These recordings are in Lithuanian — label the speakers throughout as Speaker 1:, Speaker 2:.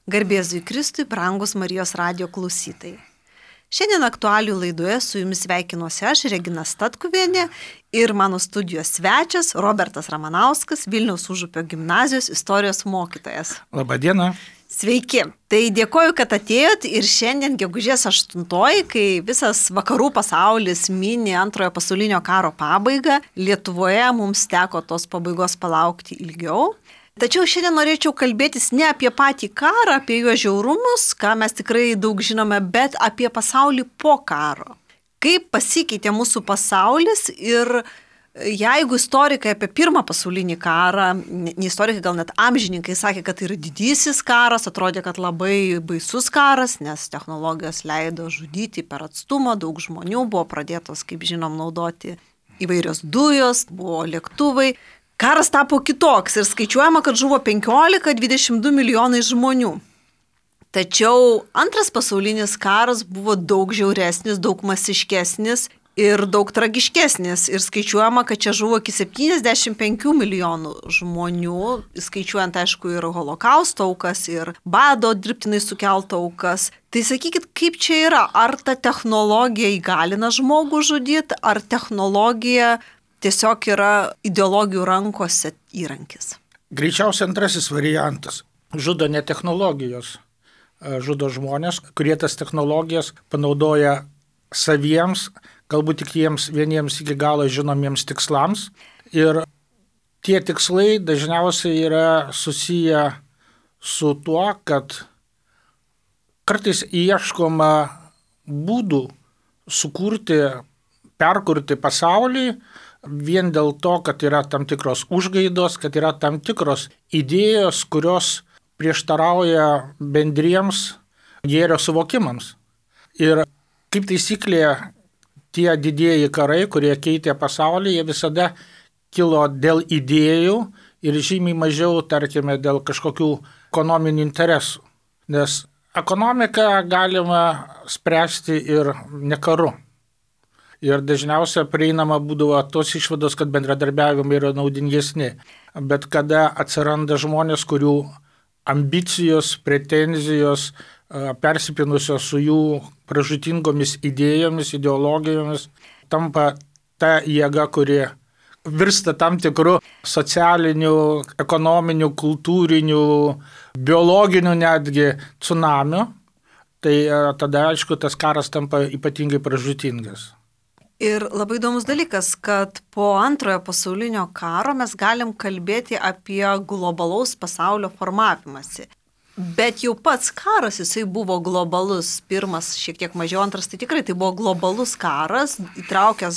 Speaker 1: Garbėzui Kristui, brangus Marijos radijo klausytojai. Šiandien aktualių laidoje su jumis sveikinuosi aš, Regina Statkuvienė, ir mano studijos svečias Robertas Ramanauskas, Vilniaus Užupio gimnazijos istorijos mokytojas.
Speaker 2: Labadiena.
Speaker 1: Sveiki. Tai dėkoju, kad atėjot ir šiandien gegužės 8, kai visas vakarų pasaulis mini Antrojo pasaulinio karo pabaigą, Lietuvoje mums teko tos pabaigos palaukti ilgiau. Tačiau šiandien norėčiau kalbėtis ne apie patį karą, apie jo žiaurumus, ką mes tikrai daug žinome, bet apie pasaulį po karo. Kaip pasikeitė mūsų pasaulis ir jeigu istorikai apie Pirmą pasaulinį karą, ne istorikai, gal net amžininkai sakė, kad tai yra didysis karas, atrodė, kad labai baisus karas, nes technologijos leido žudyti per atstumą, daug žmonių buvo pradėtos, kaip žinom, naudoti įvairios dujos, buvo lėktuvai. Karas tapo kitoks ir skaičiuojama, kad žuvo 15-22 milijonai žmonių. Tačiau Antras pasaulinis karas buvo daug žiauresnis, daug masiškesnis ir daug tragiškesnis. Ir skaičiuojama, kad čia žuvo iki 75 milijonų žmonių, skaičiuojant, aišku, ir holokausto aukas, ir bado dirbtinai sukelto aukas. Tai sakykit, kaip čia yra? Ar ta technologija įgalina žmogų žudyti, ar technologija tiesiog yra ideologijų rankose įrankis?
Speaker 2: Greičiausiai antrasis variantas. Žudo ne technologijos, žudo žmonės, kurie tas technologijas panaudoja saviems, galbūt tik jiems vieniems iki galo žinomiems tikslams. Ir tie tikslai dažniausiai yra susiję su tuo, kad kartais ieškoma būdų sukurti, perkurti pasaulį, vien dėl to, kad yra tam tikros užgaidos, kad yra tam tikros idėjos, kurios prieštarauja bendriems gėrio suvokimams. Ir kaip taisyklė, tie didieji karai, kurie keitė pasaulį, jie visada kilo dėl idėjų ir žymiai mažiau, tarkime, dėl kažkokių ekonominių interesų. Nes ekonomiką galima spręsti ir ne karu. Ir dažniausiai prieinama būdavo tos išvados, kad bendradarbiavimai yra naudingesni. Bet kada atsiranda žmonės, kurių ambicijos, pretenzijos persipinusios su jų pražūtingomis idėjomis, ideologijomis, tampa ta jėga, kuri virsta tam tikrų socialinių, ekonominių, kultūrinių, biologinių netgi tsunamių, tai tada, aišku, tas karas tampa ypatingai pražūtingas.
Speaker 1: Ir labai įdomus dalykas, kad po Antrojo pasaulinio karo mes galim kalbėti apie globalaus pasaulio formavimąsi. Bet jau pats karas, jisai buvo globalus. Pirmas šiek tiek mažiau, antras tai tikrai tai buvo globalus karas, įtraukęs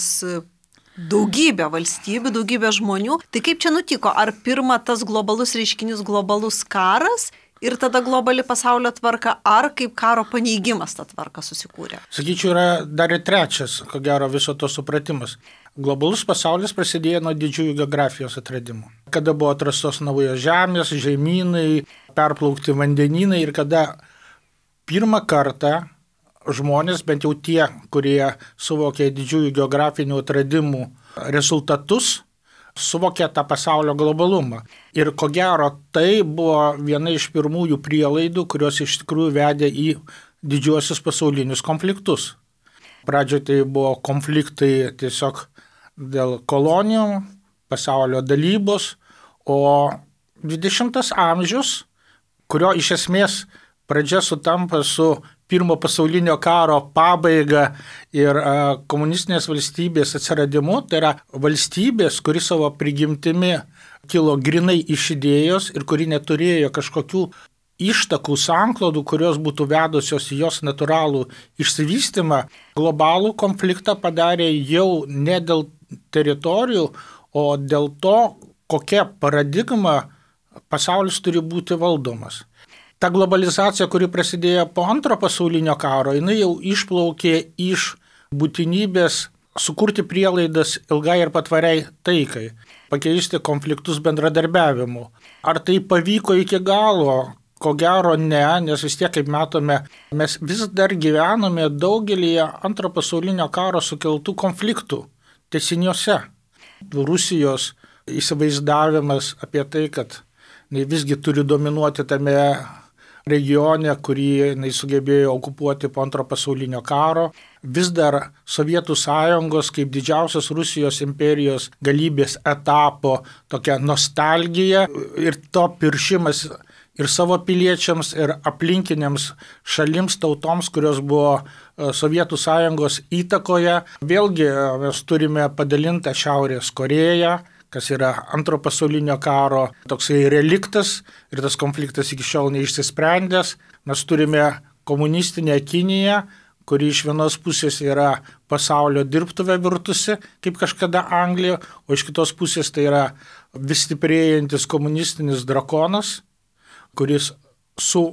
Speaker 1: daugybę valstybių, daugybę žmonių. Tai kaip čia nutiko? Ar pirma tas globalus reiškinys globalus karas ir tada globali pasaulio tvarka, ar kaip karo paneigimas ta tvarka susikūrė?
Speaker 2: Sakyčiau, yra dar ir trečias, ko gero, viso to supratimas. Globalus pasaulis prasidėjo nuo didžiųjų geografijos atradimų. Kada buvo atrastos naujos žemės, žemynai, perplaukti vandenynai ir kada pirmą kartą žmonės, bent jau tie, kurie suvokė didžiųjų geografinių atradimų rezultatus, suvokė tą pasaulio globalumą. Ir ko gero, tai buvo viena iš pirmųjų prielaidų, kurios iš tikrųjų vedė į didžiuosius pasaulinius konfliktus. Pradžioje tai buvo konfliktai tiesiog dėl kolonijų, pasaulio dalybos, o 20 amžius, kurio iš esmės pradžia sutampa su Pirmo pasaulinio karo pabaiga ir komunistinės valstybės atsiradimu, tai yra valstybės, kuri savo prigimtimi kilo grinai iš idėjos ir kuri neturėjo kažkokių ištakų, sanklodų, kurios būtų vedusios į jos natūralų išsivystymą, globalų konfliktą padarė jau ne dėl teritorijų, o dėl to, kokia paradigma pasaulis turi būti valdomas. Ta globalizacija, kuri prasidėjo po Antro pasaulinio karo, jinai jau išplaukė iš būtinybės sukurti prielaidas ilgai ir patvariai taikai, pakeisti konfliktus bendradarbiavimu. Ar tai pavyko iki galo? Ko gero ne, nes vis tiek, kaip matome, mes vis dar gyvename daugelį Antro pasaulinio karo sukeltų konfliktų tęsiniuose. Rusijos įsivaizdavimas apie tai, kad visgi turi dominuoti tame regione, kurį jinai sugebėjo okupuoti po Antro pasaulinio karo, vis dar Sovietų sąjungos kaip didžiausios Rusijos imperijos galybės etapo tokia nostalgija ir to piršimas ir savo piliečiams, ir aplinkiniams šalims, tautoms, kurios buvo Sovietų sąjungos įtakoje. Vėlgi mes turime padalintą Šiaurės Koreją, kas yra Antro pasaulinio karo toksai reliktas ir tas konfliktas iki šiol neišsisprendęs. Mes turime komunistinę Kiniją, kuri iš vienos pusės yra pasaulio dirbtuvė virtusi, kaip kažkada Anglija, o iš kitos pusės tai yra vis stiprėjantis komunistinis drakonas, kuris su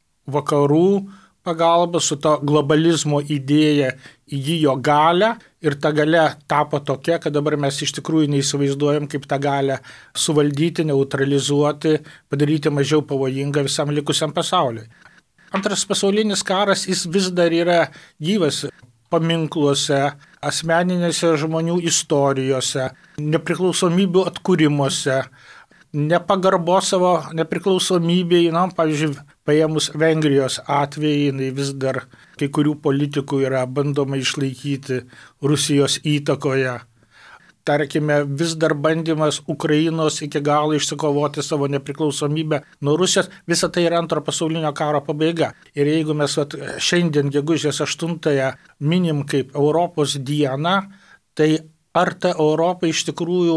Speaker 2: vakarų pagalba, su to globalizmo idėja įgijo galią ir ta galia tapo tokia, kad dabar mes iš tikrųjų neįsivaizduojam, kaip tą galią suvaldyti, neutralizuoti, padaryti mažiau pavojingą visam likusiam pasauliui. Antras pasaulinis karas, jis vis dar yra gyvas paminkluose, asmeninėse žmonių istorijose, nepriklausomybių atkūrimuose, nepagarbo savo nepriklausomybei, pavyzdžiui, paėmus Vengrijos atvejį, vis dar kai kurių politikų yra bandoma išlaikyti Rusijos įtakoje. Tarkime, vis dar bandymas Ukrainos iki galo išsikovoti savo nepriklausomybę nuo Rusijos, visa tai yra Antro pasaulinio karo pabaiga. Ir jeigu mes šiandien gegužės 8-ąją minim kaip Europos dieną, tai ar ta Europa iš tikrųjų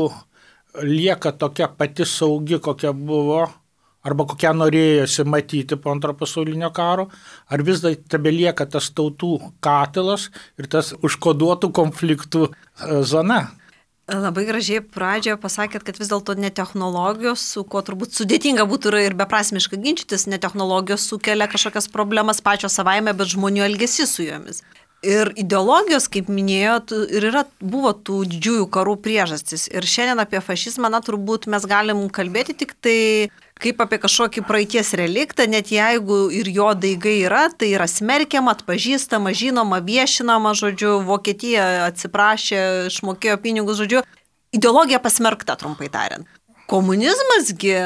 Speaker 2: lieka tokia pati saugi, kokia buvo, arba kokią norėjosi matyti po Antro pasaulinio karo, ar vis dar tebelieka tas tautų katilas ir tas užkoduotų konfliktų zona.
Speaker 1: Labai gražiai pradžioje pasakėt, kad vis dėlto ne technologijos, su kuo turbūt sudėtinga būtų ir beprasmiškai ginčytis, ne technologijos sukelia kažkokias problemas pačios savaime, bet žmonių elgesys su jomis. Ir ideologijos, kaip minėjot, ir buvo tų didžiųjų karų priežastis. Ir šiandien apie fašizmą, turbūt mes galim kalbėti tik tai kaip apie kažkokį praeities reliktą, net jeigu ir jo daigai yra, tai yra smerkiama, atpažįstama, žinoma, viešinama, žodžiu, Vokietija atsiprašė, išmokėjo pinigus, žodžiu, ideologija pasmerkta, trumpai tariant. Komunizmasgi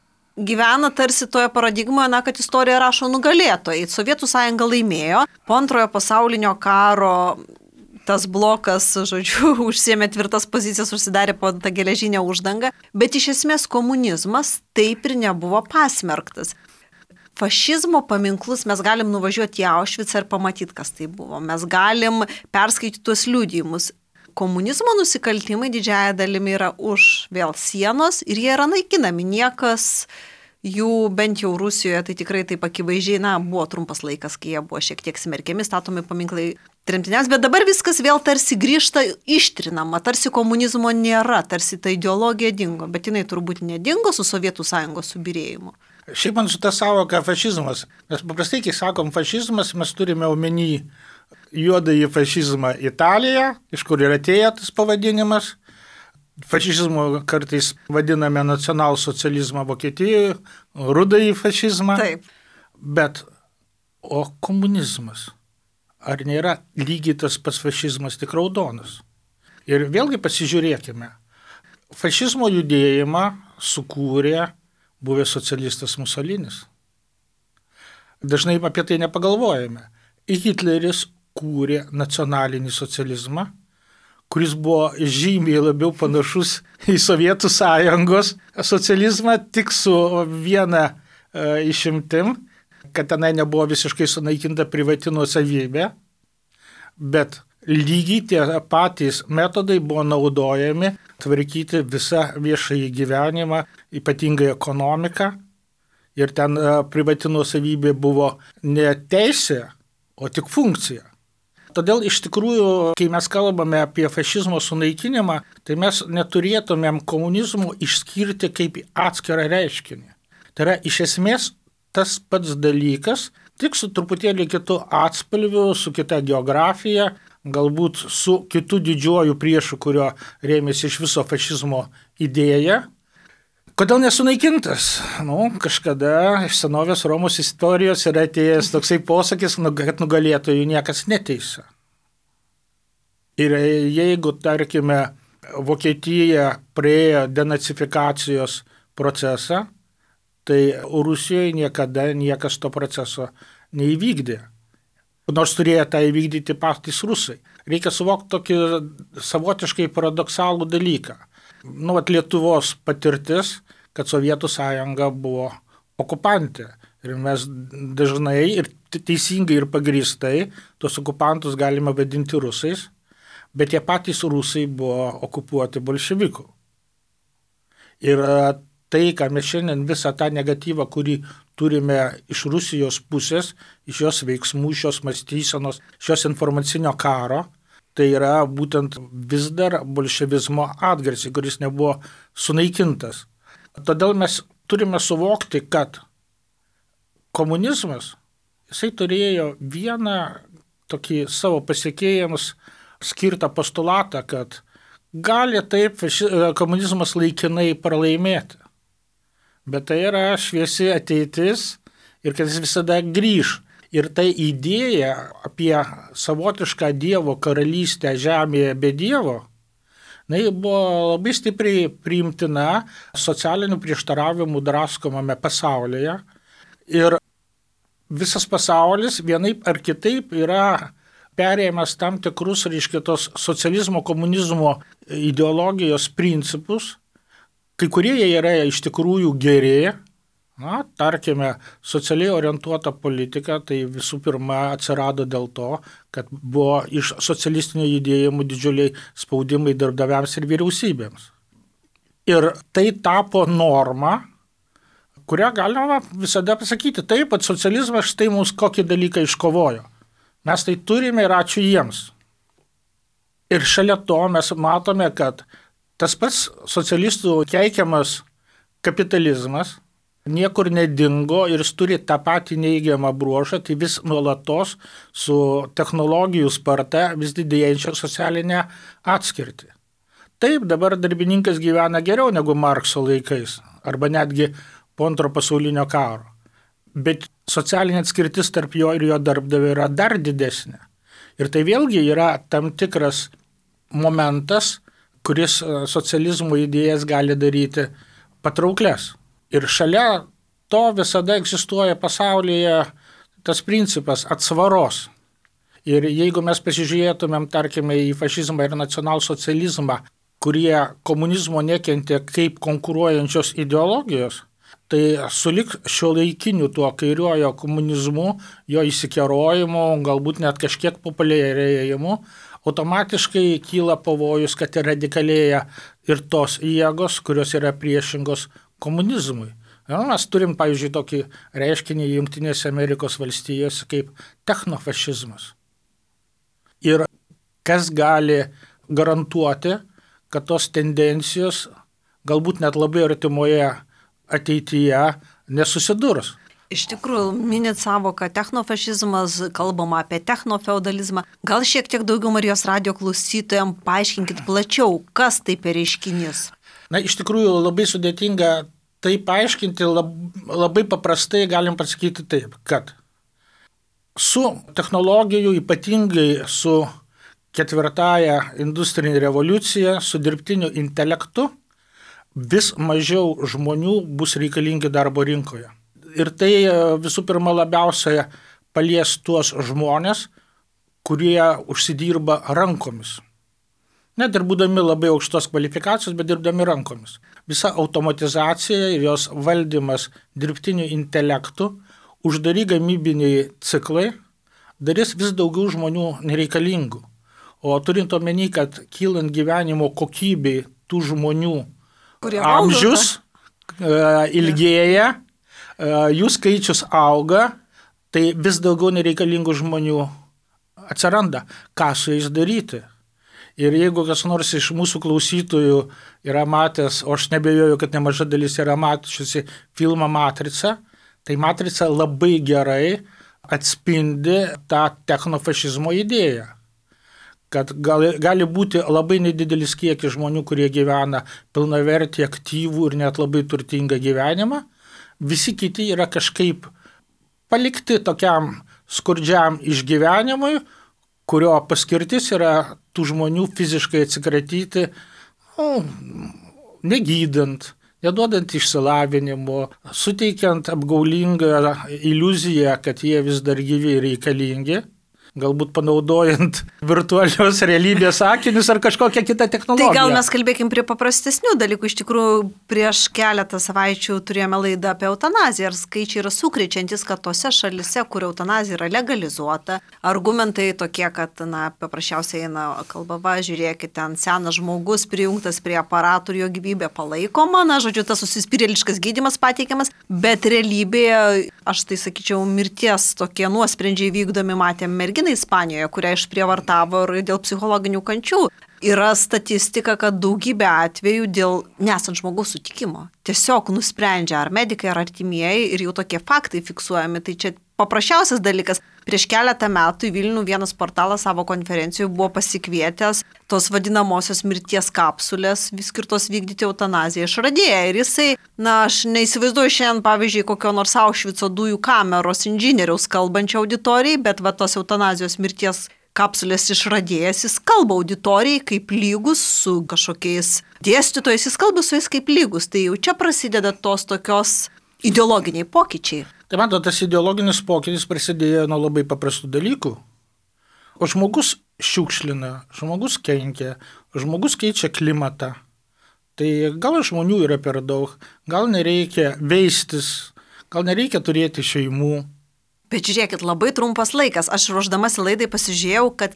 Speaker 1: gyvena tarsi toje paradigmoje, kad istorija rašo nugalėtojai. Sovietų sąjunga laimėjo, po Antrojo pasaulinio karo tas blokas, žodžiu, užsiėmė tvirtas pozicijas, užsidarė po tą geležinę uždangą, bet iš esmės komunizmas taip ir nebuvo pasmerktas. Fašizmo paminklus mes galim nuvažiuoti į Aušvicą ir pamatyti, kas tai buvo. Mes galim perskaityti tuos liudijimus. Komunizmo nusikaltimai didžiąją dalimi yra už vėl sienos ir jie yra naikinami. Niekas jų, bent jau Rusijoje, tai tikrai taip akivaizdžiai, buvo trumpas laikas, kai jie buvo šiek tiek smerkiami, statomi paminklai tremtiniams, bet dabar viskas vėl tarsi grįžta ištrinama, tarsi komunizmo nėra, tarsi ta ideologija dingo, bet jinai turbūt nedingo su Sovietų sąjungos subyrėjimu.
Speaker 2: Šiaip man su ta savoka fašizmas, mes paprastai, kai sakom fašizmas, mes turime omeny juodąjį fašizmą Italiją, iš kur ir atėjo tas pavadinimas. Fašizmu kartais vadiname nacionalsocializmą Vokietijoje, rudąjį fašizmą.
Speaker 1: Taip.
Speaker 2: Bet, o komunizmas, ar nėra lygiai tas pats fašizmas, tik raudonas? Ir vėlgi pasižiūrėkime. Fašizmo judėjimą sukūrė buvęs socialistas Musolinis. Dažnai apie tai nepagalvojame. Hitleris kūrė nacionalinį socializmą, kuris buvo žymiai labiau panašus į Sovietų sąjungos socializmą, tik su viena išimtim, kad tenai nebuvo visiškai sunaikinta privati nuosavybė, bet lygiai tie patys metodai buvo naudojami tvarkyti visą viešąjį gyvenimą, ypatingai ekonomiką, ir ten privati nuosavybė buvo ne teisė, o tik funkcija. Todėl iš tikrųjų, kai mes kalbame apie fašizmo sunaikinimą, tai mes neturėtumėm komunizmo išskirti kaip atskirą reiškinį. Tai yra iš esmės tas pats dalykas, tik su truputėlį kitu atspalviu, su kita geografija, galbūt su kitu didžiuoju priešu, kurio rėmėsi iš viso fašizmo idėja. Kodėl nesunaikintas? Kažkada iš senovės Romos istorijos yra atėjęs toksai posakis, kad nugalėtojų niekas neteisia. Ir jeigu, tarkime, Vokietija praėjo denacifikacijos procesą, tai Rusijoje niekada niekas to proceso neįvykdė. Nors turėjo tą įvykdyti patys rusai. Reikia suvokti tokį savotiškai paradoksalų dalyką. Lietuvos patirtis, kad Sovietų sąjunga buvo okupantė. Ir mes dažnai ir teisingai ir pagrįstai tos okupantus galime vadinti rusais, bet tie patys rusai buvo okupuoti bolševikų. Ir tai, ką mes šiandien visą tą negatyvą, kurį turime iš Rusijos pusės, iš jos veiksmų, iš jos mąstysenos, iš jos informacinio karo, tai yra būtent vis dar bolševizmo atgarsiai, kuris nebuvo sunaikintas. Todėl mes turime suvokti, kad komunizmas, jisai turėjo vieną tokį savo pasiekėjams skirtą postulatą, kad gali taip komunizmas laikinai pralaimėti. Bet tai yra šviesi ateitis ir kad jis visada grįš. Ir tai idėja apie savotišką Dievo karalystę žemėje be Dievo, buvo labai stipriai priimtina socialinių prieštaravimų draskomame pasaulyje. Ir visas pasaulis vienaip ar kitaip yra perėmęs tam tikrus, tos socializmo, komunizmo ideologijos principus. Kai kurie jie yra iš tikrųjų geri, tarkime, socialiai orientuota politika, tai visų pirma atsirado dėl to, kad buvo iš socialistinio judėjimų didžiuliai spaudimai darbdaviams ir vyriausybėms. Ir tai tapo norma, kurią galima visada pasakyti, taip, kad socializmas štai mums kokį dalyką iškovojo. Mes tai turime ir ačiū jiems. Ir šalia to mes matome, kad tas pats socialistų keikiamas kapitalizmas niekur nedingo ir jis turi tą patį neigiamą bruožą, tai vis nuolatos su technologijų sparta vis didėjančią socialinę atskirtį. Taip, dabar darbininkas gyvena geriau negu Markso laikais, arba netgi po Antro pasaulinio karo. Bet socialinė atskirtis tarp jo ir jo darbdavio yra dar didesnė. Ir tai vėlgi yra tam tikras momentas, kuris socializmo idėjas gali daryti patrauklias. Ir šalia to visada egzistuoja pasaulyje tas principas atsvaros. Ir jeigu mes pasižiūrėtumėm, tarkime, į fašizmą ir nacionalsocializmą, kurie komunizmo nekentė kaip konkuruojančios ideologijos, tai sulig šiuolaikiniu tuo kairiojo komunizmu, jo įsikerojimu, galbūt net kažkiek populiarėjimu, automatiškai kyla pavojus, kad radikalėja ir tos jėgos, kurios yra priešingos komunizmui. Mes turim, pavyzdžiui, tokį reiškinį Jungtinėse Amerikos valstijose kaip technofašizmas. Ir kas gali garantuoti, kad tos tendencijos galbūt net labai artimoje ateityje nesusidurs.
Speaker 1: Iš tikrųjų, minit savoką technofašizmas, kalbama apie technofeudalizmą. Gal šiek tiek daugiau Marijos radijo klausytojams paaiškinkit plačiau, kas tai per reiškinys?
Speaker 2: Iš tikrųjų, labai sudėtinga tai paaiškinti, labai paprastai galim pasakyti taip, kad su technologijų, ypatingai su 4 industrinė revoliucija, su dirbtiniu intelektu, vis mažiau žmonių bus reikalingi darbo rinkoje. Ir tai visų pirma labiausiai palies tuos žmonės, kurie užsidirba rankomis. Net ir būdami labai aukštos kvalifikacijos, bet dirbdami rankomis. Visa automatizacija ir jos valdymas dirbtiniu intelektu, uždari gamybiniai ciklai darys vis daugiau žmonių nereikalingų. O turint omeny, kad kylant gyvenimo kokybei tų žmonių amžius ilgėja, jų skaičius auga, tai vis daugiau nereikalingų žmonių atsiranda. Ką su jais daryti? Ir jeigu kas nors iš mūsų klausytojų yra matęs, o aš nebejoju, kad nemaža dalis yra mačiusi filmą Matrica, tai Matrica labai gerai atspindi tą technofašizmo idėją. Kad gali būti labai nedidelis kiekis žmonių, kurie gyvena pilnavertį, aktyvų ir net labai turtingą gyvenimą. Visi kiti yra kažkaip palikti tokiam skurdžiam išgyvenimui, kurio paskirtis yra tų žmonių fiziškai atsikratyti, negydant, neduodant išsilavinimo, suteikiant apgaulingą iliuziją, kad jie vis dar gyvi ir reikalingi, galbūt panaudojant virtualios realybės akinius ar kažkokią kitą technologiją.
Speaker 1: Tai gal mes kalbėkim prie paprastesnių dalykų. Iš tikrųjų, prieš keletą savaičių turėjome laidą apie eutanaziją ir skaičiai yra sukrečiantis, kad tose šalise, kur eutanazija yra legalizuota, argumentai tokie, kad, paprasčiausiai eina kalba, žiūrėkit, ten senas žmogus prijungtas prie aparatų ir jo gyvybė palaikoma, žodžiu, tas užsispyrėliškas gydymas pateikiamas, bet realybėje, aš tai sakyčiau, mirties tokie nuosprendžiai vykdomi matėm merginą Ispanijoje, kurią išprievartavo ir dėl psichologinių kančių. Yra statistika, kad daugybė atvejų dėl nesant žmogaus sutikimo. Tiesiog nusprendžia ar medikai, ar artimieji ir jau tokie faktai fiksuojami. Tai čia paprasčiausias dalykas. Prieš keletą metų į Vilnių vienas portalas savo konferencijoje buvo pasikvietęs tos vadinamosios mirties kapsulės skirtos vykdyti eutanaziją išradėję. Ir jisai, aš neįsivaizduoju šiandien, pavyzdžiui, kokio nors Aušvico dujų kameros inžinieriaus kalbančio auditorijai, bet tos eutanazijos mirties kapsulės išradėjas, jis kalba auditorijai kaip lygus su kažkokiais dėstytojais, jis kalba su jais kaip lygus. Tai jau čia prasideda tos tokios ideologiniai pokyčiai.
Speaker 2: Tai man tas ideologinis pokytis prasidėjo nuo labai paprastų dalykų. O žmogus šiukšlina, žmogus kenkia, žmogus keičia klimatą. Tai gal žmonių yra per daug, gal nereikia veistis, gal nereikia turėti šeimų.
Speaker 1: Bet žiūrėkit, labai trumpas laikas. Aš ruošdamasi laidai pasižiūrėjau, kad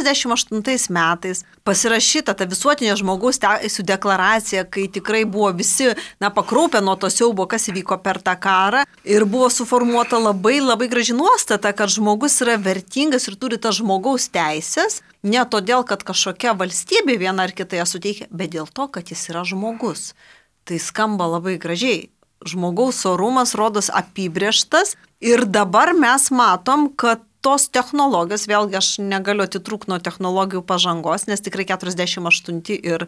Speaker 1: 48 metais pasirašyta ta visuotinė žmogaus teisių deklaracija, kai tikrai buvo visi pakraupę nuo to siaubo, kas įvyko per tą karą. Ir buvo suformuota labai graži nuostata, kad žmogus yra vertingas ir turi tas žmogaus teisės. Ne todėl, kad kažkokia valstybė viena ar kita ją suteikia, bet dėl to, kad jis yra žmogus. Tai skamba labai gražiai. Žmogaus orumas rodos apibrėžtas ir dabar mes matom, kad tos technologijos, vėlgi aš negaliu atitrūkti nuo technologijų pažangos, nes tikrai 48 ir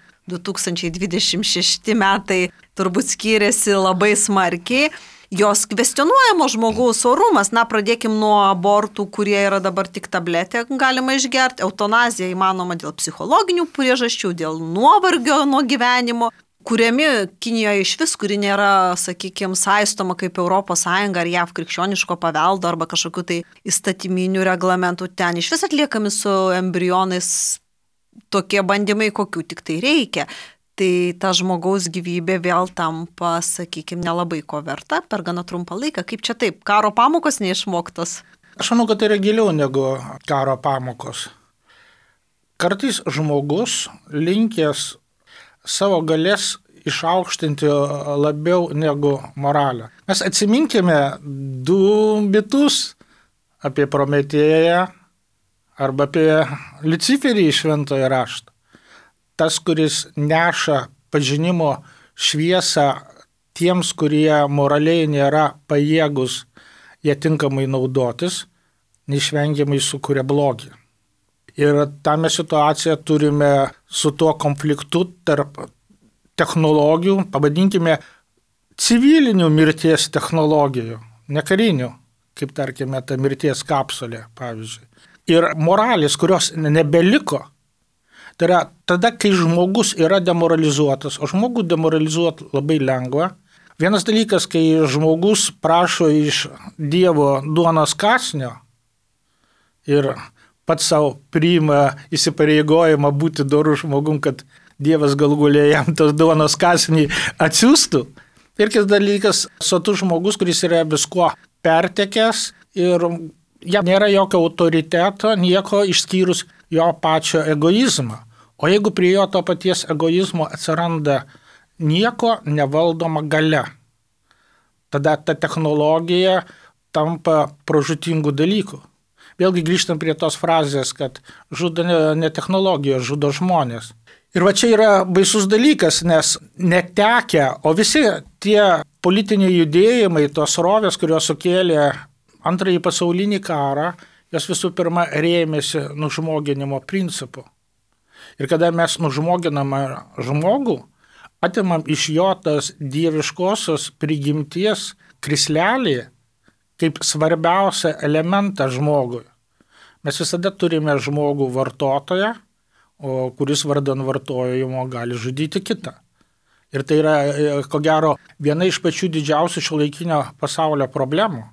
Speaker 1: 2026 metai turbūt skiriasi labai smarkiai. Jos kvestionuojamo žmogaus orumas, pradėkim nuo abortų, kurie yra dabar tik tabletė, galima išgerti, eutanazija įmanoma dėl psichologinių priežasčių, dėl nuovargio nuo gyvenimo. Kuriami Kinijoje iš vis, kuri nėra, sakykime, saistoma kaip ES ar JAV krikščioniško paveldo arba kažkokių tai įstatyminių reglamentų, ten iš vis atliekami su embrionais tokie bandymai, kokių tik tai reikia. Tai ta žmogaus gyvybė vėl tampa, sakykime, nelabai ko verta per gana trumpą laiką. Kaip čia taip, karo pamokos neišmoktos?
Speaker 2: Aš manau, kad tai yra giliau negu karo pamokos. Kartais žmogus linkęs savo galės išaukštinti labiau negu moralę. Mes atsiminkime 2 mitus apie Prometėją arba apie Liuciferį iš Šventojo rašto. Tas, kuris neša pažinimo šviesą tiems, kurie moraliai nėra pajėgus ją tinkamai naudotis, neišvengiamai sukuria blogį. Ir tą mes situaciją turime su tuo konfliktu tarp technologijų, pavadinkime civilinių mirties technologijų, ne karinių, kaip tarkime ta mirties kapsulė, pavyzdžiui. Ir moralės, kurios nebeliko, tai yra tada, kai žmogus yra demoralizuotas, o žmogų demoralizuoti labai lengva. Vienas dalykas, kai žmogus prašo iš Dievo duonos kąsnio ir pats savo priima įsipareigojimą būti doru žmogum, kad Dievas galų gale jam tos duonos kąsnį atsiųstų. Ir kitas dalykas, sotus žmogus, kuris yra visko pertekęs ir jam nėra jokio autoriteto, nieko išskyrus jo pačio egoizmą. O jeigu prie jo to paties egoizmo atsiranda nieko nevaldoma galia, tada ta technologija tampa pražūtingų dalykų. Vėlgi grįžtam prie tos frazės, kad žudo ne technologijos, žudo žmonės. Ir va čia yra baisus dalykas, nes netekę, o visi tie politiniai judėjimai, tos rovės, kurios sukėlė Antrąjį pasaulinį karą, jos visų pirma rėmėsi nužmoginimo principu. Ir kada mes nužmoginame žmogų, atimam iš jo tas dieviškosios prigimties krislelį, kaip svarbiausią elementą žmogui. Mes visada turime žmogų vartotoją, kuris vardan vartojimo gali žudyti kitą. Ir tai yra, ko gero, viena iš pačių didžiausių šiuolaikinio pasaulio problemų.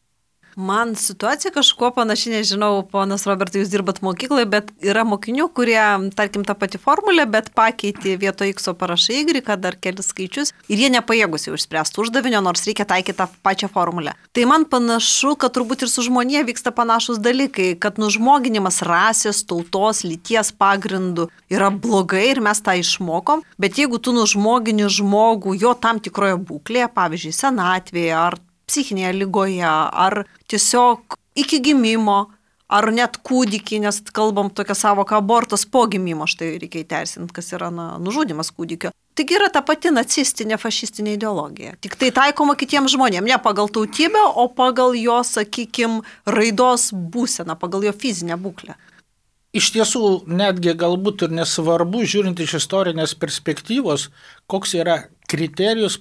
Speaker 1: Man situacija kažkuo panaši, nežinau, ponas Robertai, jūs dirbat mokykloje, bet yra mokinių, kurie, tarkim, tą patį formulę, bet pakeitė vietoj X parašai Y, dar kelis skaičius ir jie nepajėgus jau išspręsti uždavinio, nors reikia taikyti tą pačią formulę. Tai man panašu, kad turbūt ir su žmonija vyksta panašus dalykai, kad nužmoginimas rasės, tautos, lyties pagrindų yra blogai ir mes tą išmokom, bet jeigu tu nužmogini žmogų jo tam tikroje būklėje, pavyzdžiui, senatvėje ar psichinėje lygoje, ar tiesiog iki gimimo, ar net kūdikį, nes kalbam tokią savoką abortas po gimimo, štai reikia įteisinti, kas yra nužudymas kūdikio. Taigi yra ta pati nacistinė, fašistinė ideologija. Tik tai taikoma kitiems žmonėms, ne pagal tautybę, o pagal jo, sakykime, raidos būseną, pagal jo fizinę būklę.
Speaker 2: Iš tiesų, netgi galbūt ir nesvarbu, žiūrint iš istorinės perspektyvos, koks yra kriterijus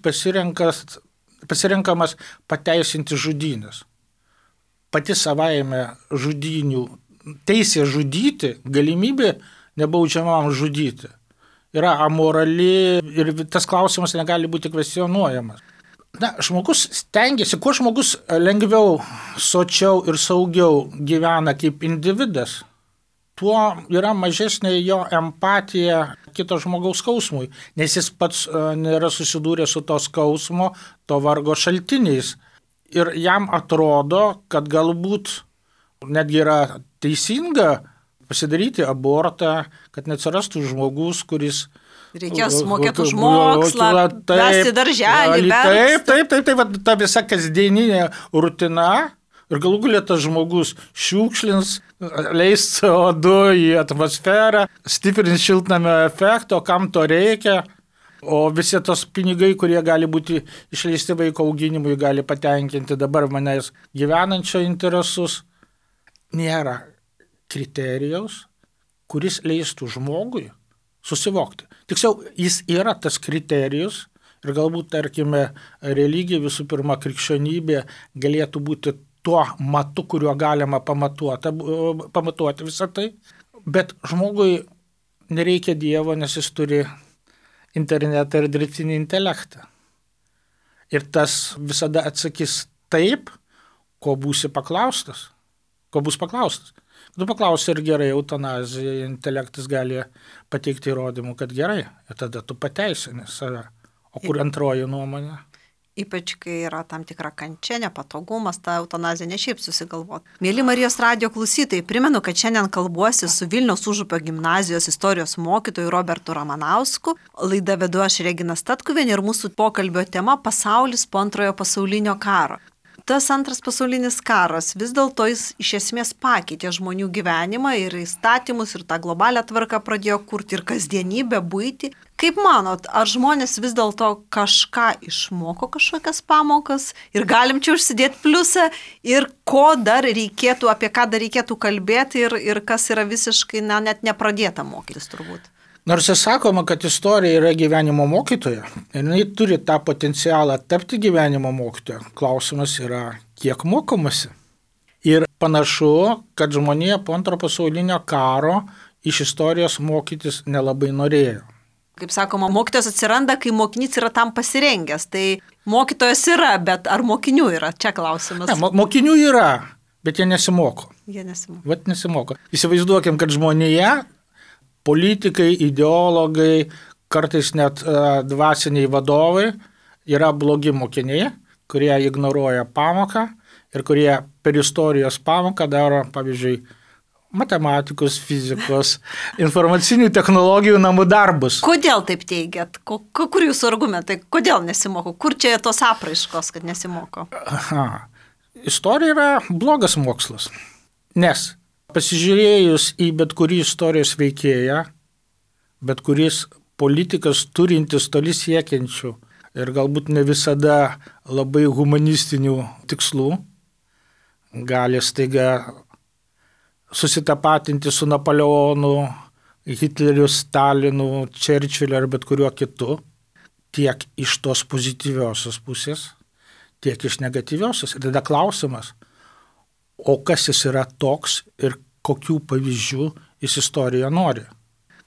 Speaker 2: pasirenkamas pateisinti žudynės. Pati savaime žudynių teisė žudyti, galimybė nebaudžiamam žudyti yra amorali ir tas klausimas negali būti kvestionuojamas. Žmogus stengiasi, kuo žmogus lengviau, sočiau ir saugiau gyvena kaip individas, tuo yra mažesnė jo empatija kito žmogaus skausmui, nes jis pats nėra susidūręs su to skausmo, to vargo šaltiniais. Ir jam atrodo, kad galbūt netgi yra teisinga pasidaryti abortą, kad neatsirastų žmogus, kuris
Speaker 1: reikės mokėti už mokslą, vesti darželį.
Speaker 2: Taip, ta visa kasdieninė rutina. Ir galų galia tas žmogus šiukšlins, leis CO2 į atmosferą, stiprins šiltnamio efektą, kam to reikia. O visi tos pinigai, kurie gali būti išleisti vaiko auginimui, gali patenkinti dabar manęs gyvenančio interesus. Nėra kriterijaus, kuris leistų žmogui susivokti. Tiksliau, jis yra tas kriterijus ir galbūt, tarkime, religija, visų pirma, krikščionybė galėtų būti tuo matu, kuriuo galima pamatuoti visą tai. Bet žmogui nereikia Dievo, nes jis turi internetą ir dirbtinį intelektą. Ir tas visada atsakys taip, ko būsi paklaustas. Ko bus paklaustas. Tu paklausi, ar gerai eutanazija, intelektas gali pateikti įrodymų, kad gerai. Ir tada tu pateisini save. O kur antroji nuomonė?
Speaker 1: Ypač, kai yra tam tikra kančia, nepatogumas, ta eutanazija ne šiaip susigalvoti. Mėly Marijos radijo klausytojai, primenu, kad šiandien kalbuosi su Vilniaus Užupio gimnazijos istorijos mokytoju Robertu Ramanausku. Laidą vedu aš Regina Statkuvienė ir mūsų pokalbio tema – pasaulis po antrojo pasaulinio karo. Tas antras pasaulinis karas vis dėlto jis iš esmės pakeitė žmonių gyvenimą ir įstatymus, ir tą globalią tvarką pradėjo kurti, ir kasdienybę, buitį. Kaip manot, ar žmonės vis dėlto kažką išmoko, kažkokias pamokas ir galim čia užsidėti pliusą ir ko dar reikėtų, apie ką dar reikėtų kalbėti ir kas yra visiškai net nepradėta mokytis turbūt?
Speaker 2: Nors ir sakoma, kad istorija yra gyvenimo mokytoja, ir jinai turi tą potencialą tapti gyvenimo mokytoja. Klausimas yra, kiek mokomasi. Ir panašu, kad žmonija po antro pasaulinio karo iš istorijos mokytis nelabai norėjo.
Speaker 1: Kaip sakoma, mokytojas atsiranda, kai mokinys yra tam pasirengęs. Tai mokytojas yra, bet ar mokinių yra? Čia klausimas.
Speaker 2: Ne, mokinių yra, bet jie nesimoko.
Speaker 1: Vat
Speaker 2: nesimoko. Įsivaizduokim, kad žmonija, politikai, ideologai, kartais net dvasiniai vadovai yra blogi mokiniai, kurie ignoruoja pamoką ir kurie per istorijos pamoką daro, pavyzdžiui, matematikos, fizikos, informacinių technologijų namų darbus.
Speaker 1: Kodėl taip teigiat? Kur jūsų argumentai? Kodėl nesimoko? Kur čia tos apraiškos, kad nesimoko?
Speaker 2: Istorija yra blogas mokslas, nes pasižiūrėjus į bet kurį istorijos veikėją, bet kuris politikas turintis toli siekiančių ir galbūt ne visada labai humanistinių tikslų, gali staiga susitapatinti su Napoleonu, Hitleriu, Stalinu, Čerčiliu ar bet kuriuo kitu, tiek iš tos pozityviosios pusės, tiek iš negatyviosios. Ir tada klausimas, o kas jis yra toks ir kokių pavyzdžių jis istorijoje nori.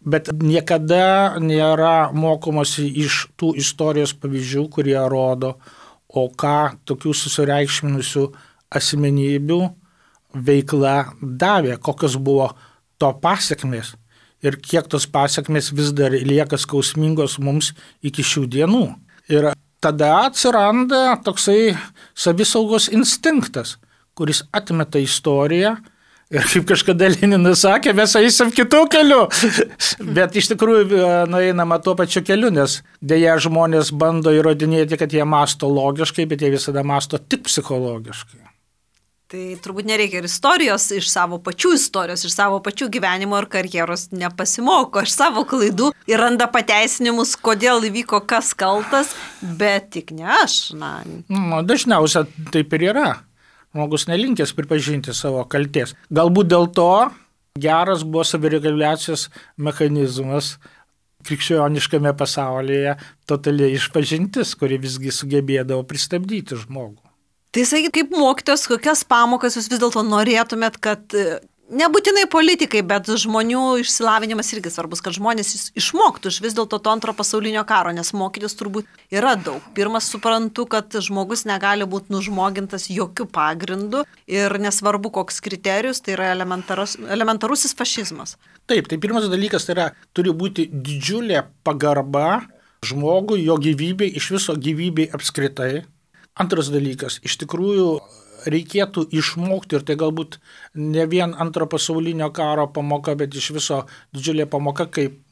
Speaker 2: Bet niekada nėra mokomasi iš tų istorijos pavyzdžių, kurie rodo, o ką tokių susireikšminusių asmenybių veikla davė, kokios buvo to pasiekmės ir kiek tos pasiekmės vis dar lieka skausmingos mums iki šių dienų. Ir tada atsiranda toksai savisaugos instinktas, kuris atmeta istoriją. Ir kaip kažkada Leninas sakė, mes eisim kitų kelių. Bet iš tikrųjų nueinama tuo pačiu keliu, nes dėja žmonės bando įrodinėti, kad jie masto logiškai, bet jie visada masto tik psichologiškai.
Speaker 1: Tai turbūt nereikia ir istorijos, iš savo pačių gyvenimo ir karjeros nepasimoko, iš savo klaidų ir randa pateisinimus, kodėl įvyko kas kaltas, bet tik ne aš.
Speaker 2: Dažniausiai taip ir yra. Žmogus nelinkęs pripažinti savo kaltės. Galbūt dėl to geras buvo savireguliacijos mechanizmas krikščioniškame pasaulyje totaliai išpažintis, kuri visgi sugebėdavo pristabdyti žmogų.
Speaker 1: Tai sakykit, kaip mokytojas, kokias pamokas jūs vis dėlto norėtumėt, kad nebūtinai politikai, bet žmonių išsilavinimas irgi svarbus, kad žmonės išmoktų iš vis dėlto to antro pasaulinio karo, nes mokytis turbūt yra daug. Pirmas, suprantu, kad žmogus negali būti nužmogintas jokių pagrindų ir nesvarbu koks kriterijus, tai yra elementarusis fašizmas.
Speaker 2: Taip, tai pirmas dalykas tai yra, turi būti didžiulė pagarba žmogui, jo gyvybei, iš viso gyvybei apskritai. Antras dalykas, iš tikrųjų reikėtų išmokti, ir tai galbūt ne vien antro pasaulinio karo pamoka, bet iš viso didžiulė pamoka,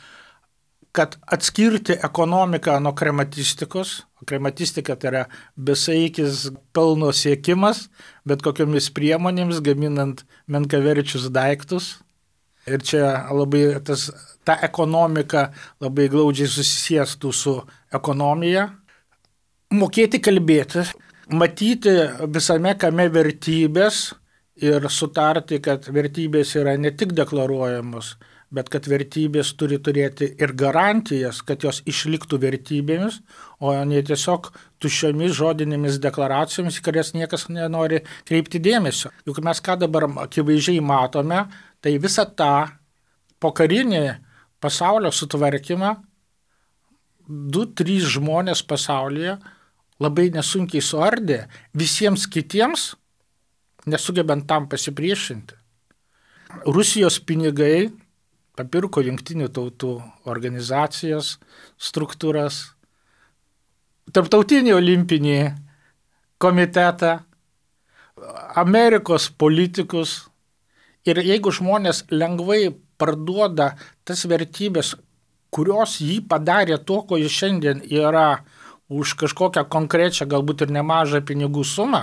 Speaker 2: kad atskirti ekonomiką nuo krematistikos. Krematistika tai yra besaikis pelno siekimas, bet kokiamis priemonėmis gaminant menkaverčius daiktus. Ir čia labai ta ekonomika labai glaudžiai susisiestų su ekonomija. Mokėti kalbėti, matyti visame kame vertybės ir sutarti, kad vertybės yra ne tik deklaruojamos, bet kad vertybės turi turėti ir garantijas, kad jos išliktų vertybėmis, o ne tiesiog tuščiomis žodinėmis deklaracijomis, kurias niekas nenori kreipti dėmesio. Juk mes ką dabar akivaizdžiai matome, tai visą tą pokarinį pasaulio sutvarkymą 2-3 žmonės pasaulyje labai nesunkiai suardė, visiems kitiems nesugebant tam pasipriešinti. Rusijos pinigai papirko Jungtinių tautų organizacijas, struktūras, Tarptautinį olimpinį komitetą, Amerikos politikus. Ir jeigu žmonės lengvai parduoda tas vertybės, kurios jį padarė to, ko jis šiandien yra, už kažkokią konkrečią, galbūt ir nemažą pinigų sumą,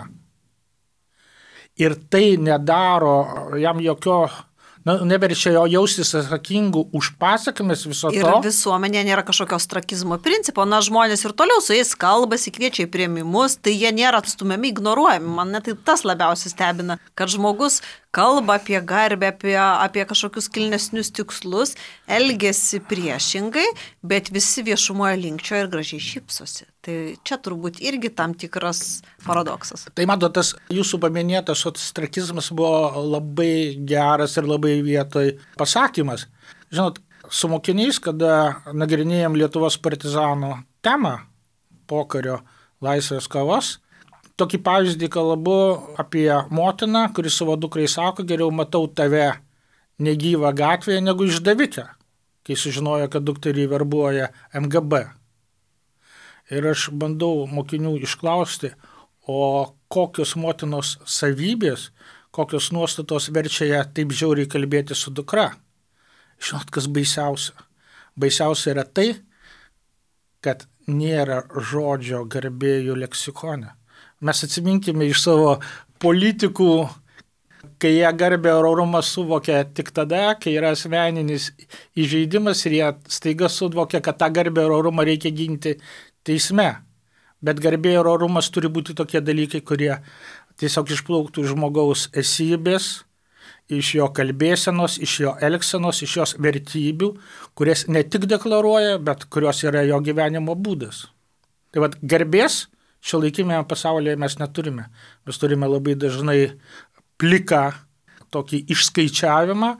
Speaker 2: ir tai nedaro jam jokio, neverčia jo jaustis atsakingų už pasekmes viso to.
Speaker 1: Ir visuomenė nėra kažkokio ostrakizmo principo, žmonės ir toliau su jais kalbasi, kviečia į priėmimus, tai jie nėra atstumiami, ignoruojami. Man net tai tas labiausiai stebina, kad žmogus kalba apie garbę, apie kažkokius kilnesnius tikslus, elgesi priešingai, bet visi viešumoje linkčioja ir gražiai šypsosi. Tai čia turbūt irgi tam tikras paradoksas.
Speaker 2: Tai matot, tas jūsų paminėtas ostrakizmas buvo labai geras ir labai vietoj pasakymas. Žinot, su mokiniais, kada nagrinėjom Lietuvos partizanų temą, pokario laisvės kovos, tokį pavyzdį kalbu apie motiną, kuris savo dukrai sako, geriau matau tave negyvą gatvėje negu išdavikę, kai sužinojo, kad dukterį verbuoja MGB. Ir aš bandau mokinių išklausti, o kokios motinos savybės, kokios nuostatos verčia ją taip žiauriai kalbėti su dukra. Žinot, kas baisiausia? Baisiausia yra tai, kad nėra žodžio garbėjų leksikone. Mes atsiminkime iš savo politikų, kai jie garbę ir orumą suvokia tik tada, kai yra asmeninis įžeidimas ir jie staiga suvokia, kad tą garbę ir orumą reikia ginti teisme. Bet garbė ir orumas turi būti tokie dalykai, kurie tiesiog išplauktų iš žmogaus esybės, iš jo kalbėsenos, iš jo elgsenos, iš jos vertybių, kurias ne tik deklaruoja, bet kurios yra jo gyvenimo būdas. Tai vat garbės šiuolaikiniame pasaulyje mes neturime. Mes turime labai dažnai pliką tokį išskaičiavimą,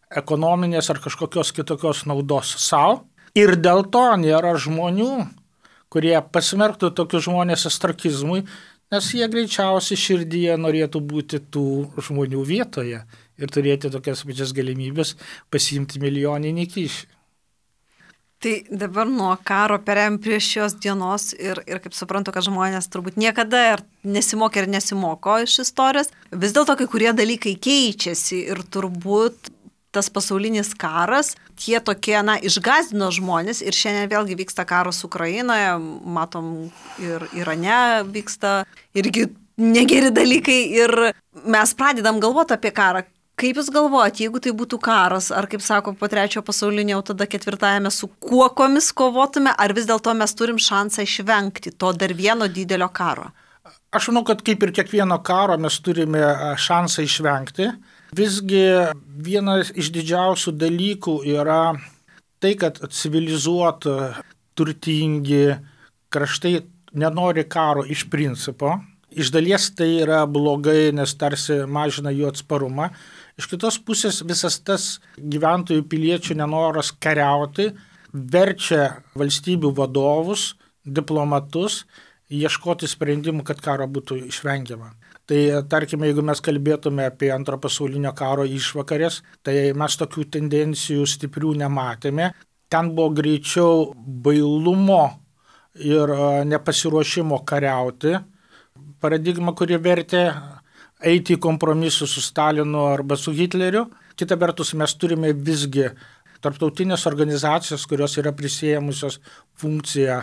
Speaker 2: ekonominės ar kažkokios kitokios naudos savo. Ir dėl to nėra žmonių, kurie pasmerktų tokius žmonės astrakizmui, nes jie greičiausiai širdyje norėtų būti tų žmonių vietoje ir turėti tokias pačias galimybės pasiimti milijoninį kyšį.
Speaker 1: Tai dabar nuo karo perėm prie šios dienos ir kaip suprantu, kad žmonės turbūt niekada nesimokė ir nesimoko iš istorijos. Vis dėlto kai kurie dalykai keičiasi ir turbūt tas pasaulinis karas, tie tokie, išgąsdino žmonės ir šiandien vėlgi vyksta karas Ukrainoje, matom ir Irane vyksta irgi negeri dalykai ir mes pradedam galvoti apie karą. Kaip jūs galvojate, jeigu tai būtų karas, ar kaip sako po 3 pasaulinio, jau tada 4 su kuokomis kovotume, ar vis dėlto mes turim šansą išvengti to dar vieno didelio karo?
Speaker 2: Aš manau, kad kaip ir kiekvieno karo mes turime šansą išvengti. Visgi vienas iš didžiausių dalykų yra tai, kad civilizuoti, turtingi kraštai nenori karo iš principo. Iš dalies tai yra blogai, nes tarsi mažina jų atsparumą. Iš kitos pusės visas tas gyventojų piliečių nenoras kariauti verčia valstybių vadovus, diplomatus ieškoti sprendimų, kad karo būtų išvengiama. Tai tarkime, jeigu mes kalbėtume apie 2 pasaulinio karo išvakarės, tai mes tokių tendencijų stiprių nematėme. Ten buvo greičiau bailumo ir nepasiruošimo kariauti paradigma, kuri vertė eiti į kompromisus su Stalinu arba su Hitleriu. Kita vertus, mes turime visgi tarptautinės organizacijos, kurios yra prisėmusios funkciją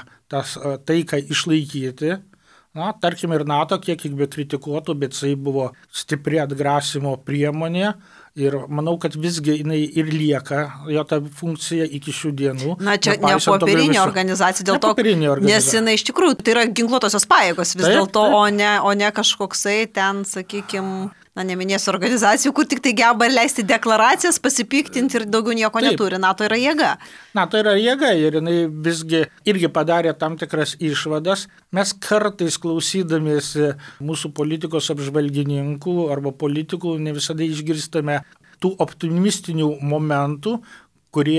Speaker 2: taiką išlaikyti. Tarkime ir NATO, kiek be kritikuotų, bet tai buvo stipri atgrasimo priemonė. Ir manau, kad visgi jinai ir lieka jo ta funkcija iki šių dienų.
Speaker 1: Čia ne popierinė organizacija, dėl to, nes jinai iš tikrųjų tai yra ginkluotosios pajėgos vis dėlto, o ne kažkoksai ten, sakykime, neminėsiu organizacijų, kur tik tai geba leisti deklaracijas, pasipiktinti ir daugiau nieko neturi. NATO yra jėga.
Speaker 2: NATO yra jėga ir jinai visgi irgi padarė tam tikras išvadas. Mes kartais klausydamiesi mūsų politikos apžvalgininkų arba politikų ne visada išgirstame tų optimistinių momentų, kurie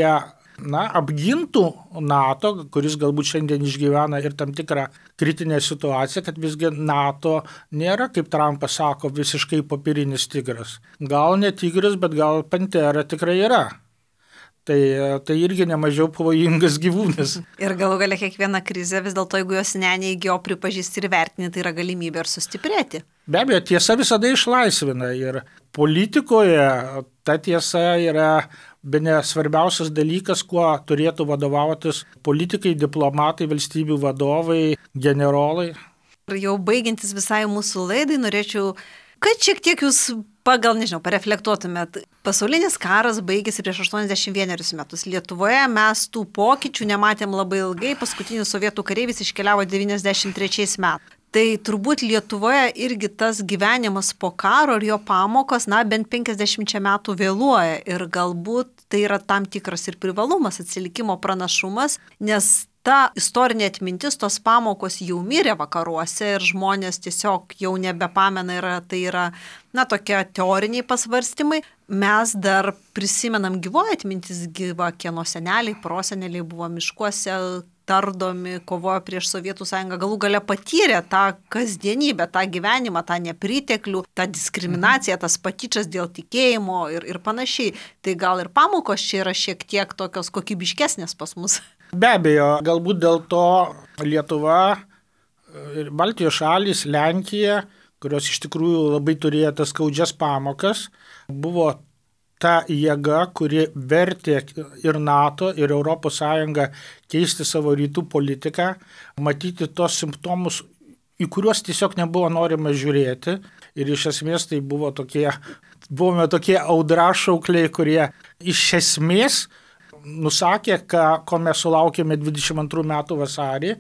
Speaker 2: apgintų NATO, kuris galbūt šiandien išgyvena ir tam tikrą kritinę situaciją, kad visgi NATO nėra, kaip Trumpas sako, visiškai popierinis tigras. Gal ne tigras, bet gal pantera tikrai yra. Tai irgi nemažiau pavojingas gyvūnas.
Speaker 1: Ir galų galia kiekviena krizė, vis dėlto, jeigu jos neneigi, o pripažįsti ir vertini, tai yra galimybė ir sustiprėti.
Speaker 2: Be abejo, tiesa visada išlaisvina ir politikoje ta tiesa yra bene svarbiausias dalykas, kuo turėtų vadovautis politikai, diplomatai, valstybių vadovai, generolai.
Speaker 1: Ir jau baigiantis visai mūsų laidai, norėčiau, kad šiek tiek jūs pareflektuotumėt. Pasaulinis karas baigėsi prieš 81 metus. Lietuvoje mes tų pokyčių nematėm labai ilgai, paskutinis sovietų kareivis iškeliavo 93 metais. Tai turbūt Lietuvoje irgi tas gyvenimas po karo ir jo pamokos, bent 50 metų vėluoja. Ir galbūt tai yra tam tikras ir privalumas, atsilikimo pranašumas, nes ta istorinė atmintis, tos pamokos jau mirė vakaruose ir žmonės tiesiog jau nebepamena ir tai yra, tokie teoriniai pasvarstymai. Mes dar prisimenam gyvoji atmintis gyva, kieno seneliai, proseneliai buvo miškuose, tardomi, kovojo prieš Sovietų sąjungą, galų gale patyrė tą kasdienybę, tą gyvenimą, tą nepriteklių, tą diskriminaciją, tas patyčias dėl tikėjimo ir panašiai. Tai gal ir pamokos čia yra šiek tiek tokios kokybiškesnės pas mus.
Speaker 2: Be abejo, galbūt dėl to Lietuva ir Baltijos šalys, Lenkija, kurios iš tikrųjų labai turėjo tas skaudžias pamokas, buvo ta jėga, kuri vertė ir NATO, ir ES keisti savo rytų politiką, matyti tos simptomus, į kuriuos tiesiog nebuvo norima žiūrėti. Ir iš esmės tai buvome tokie audrašaukliai, kurie iš esmės nusakė, ko mes sulaukėme 22 metų vasarį.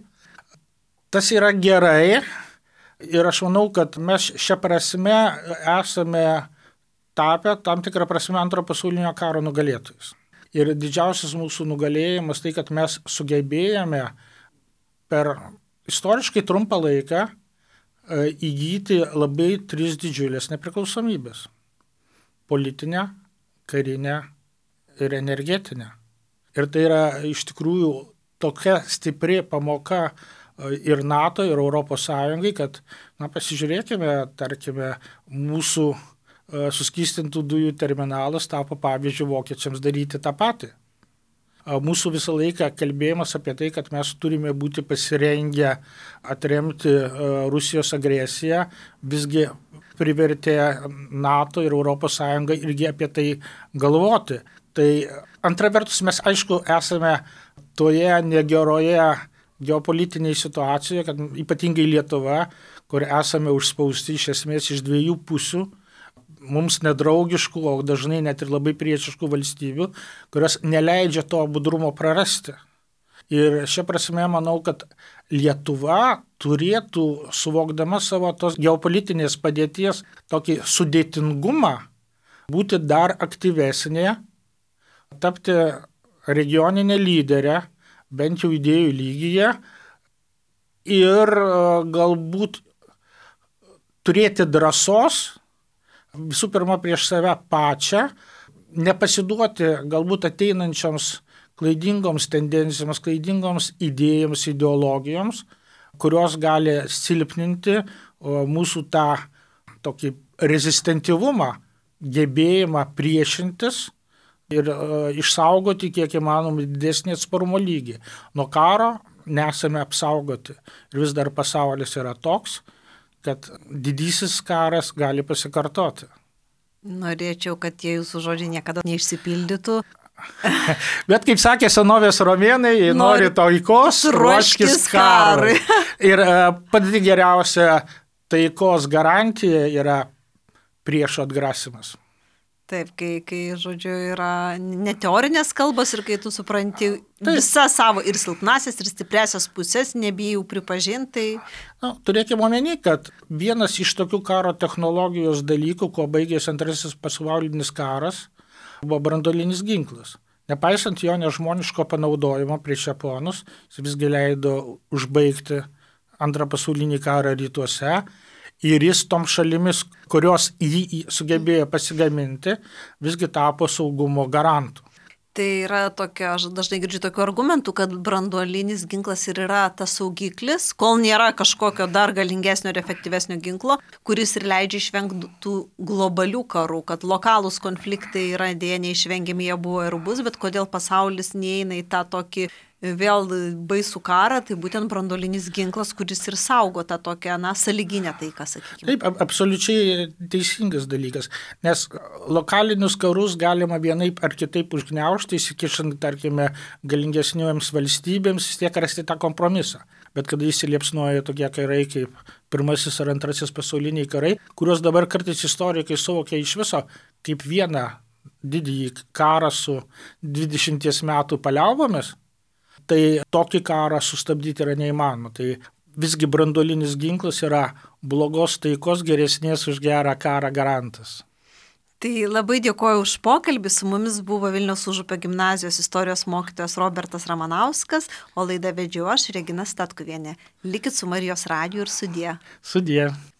Speaker 2: Tas yra gerai ir aš manau, kad mes šią prasme esame tapę tam tikrą prasme Antrojo pasaulinio karo nugalėtojais. Ir didžiausias mūsų nugalėjimas tai, kad mes sugebėjome per istoriškai trumpą laiką įgyti labai 3 didžiulės nepriklausomybės. Politinę, karinę ir energetinę. Ir tai yra iš tikrųjų tokia stipri pamoka ir NATO, ir Europos Sąjungai, kad pasižiūrėkime, tarkime, mūsų suskystintų dujų terminalas tapo pavyzdžiu vokiečiams daryti tą patį. Mūsų visą laiką kalbėjimas apie tai, kad mes turime būti pasirengę atremti Rusijos agresiją, visgi privertė NATO ir Europos Sąjungą irgi apie tai galvoti. Tai antra vertus mes aišku esame toje negeroje geopolitinėje situacijoje, kad ypatingai Lietuva, kur esame užspausti iš esmės iš dviejų pusių, mums nedraugiškų, o dažnai net ir labai priešiškų valstybių, kurios neleidžia to budrumo prarasti. Ir šia prasme manau, kad Lietuva turėtų, suvokdama savo tos geopolitinės padėties tokį sudėtingumą, būti dar aktyvesnė, tapti regioninė lyderė, bent jau idėjų lygyje, ir galbūt turėti drąsos, visų pirma prieš save pačią, nepasiduoti galbūt ateinančioms klaidingoms tendencijoms, klaidingoms idėjoms, ideologijoms, kurios gali silpninti mūsų tą tokį rezistentyvumą, gebėjimą priešintis ir išsaugoti kiek įmanoma didesnį atsparumo lygį. Nuo karo nesame apsaugoti ir vis dar pasaulis yra toks, kad didysis karas gali pasikartoti.
Speaker 1: Norėčiau, kad tie jūsų žodžiai niekada neišsipildytų.
Speaker 2: Bet kaip sakė senovės romėnai, jei nori taikos, ruoškis karui. Ir pati geriausia taikos garantija yra priešo atgrasimas.
Speaker 1: Taip, kai žodžiu, yra neteorinės kalbos ir kai tu supranti visą savo ir silpnasias, ir stipresias pusės, nebijau pripažinti.
Speaker 2: Turėkime omeny, kad vienas iš tokių karo technologijos dalykų, kuo baigėsi Antrasis pasaulinis karas, buvo branduolinis ginklas. Nepaisant jo nežmoniško panaudojimo prieš japonus, jis visgi leido užbaigti Antrą pasaulinį karą rytuose. Ir jis tom šalimis, kurios jį sugebėjo pasigaminti, visgi tapo saugumo garantų.
Speaker 1: Tai yra tokia, aš dažnai girdžiu tokių argumentų, kad branduolinis ginklas ir yra tas saugiklis, kol nėra kažkokio dar galingesnio ir efektyvesnio ginklo, kuris ir leidžia išvengti tų globalių karų, kad lokalūs konfliktai yra dėja neišvengiami, jie buvo ir bus, bet kodėl pasaulis neina į tą tokį vėl baisų karą, tai būtent branduolinis ginklas, kuris ir saugo tą tokią, sąlyginę taiką, sakykime.
Speaker 2: Taip, absoliučiai teisingas dalykas, nes lokalinius karus galima vienaip ar kitaip užgniaužti, įsikišant, tarkime, galingesnėms valstybėms, vis tiek rasti tą kompromisą. Bet kada įsiliepsnoja tokie karai kaip Pirmasis ar Antrasis pasauliniai karai, kuriuos dabar kartais istorikai suvokia iš viso kaip vieną didįjį karą su 20 metų paliaubomis, tai tokį karą sustabdyti yra neįmanoma. Tai visgi branduolinis ginklas yra blogos taikos geresnės už gerą karą garantas.
Speaker 1: Tai labai dėkoju už pokalbį. Su mumis buvo Vilniaus Užupio gimnazijos istorijos mokytojas Robertas Ramanauskas, o laidą vedžiau aš, Regina Statkuvienė. Likit su Marijos radiju ir sudie.
Speaker 2: Sudie.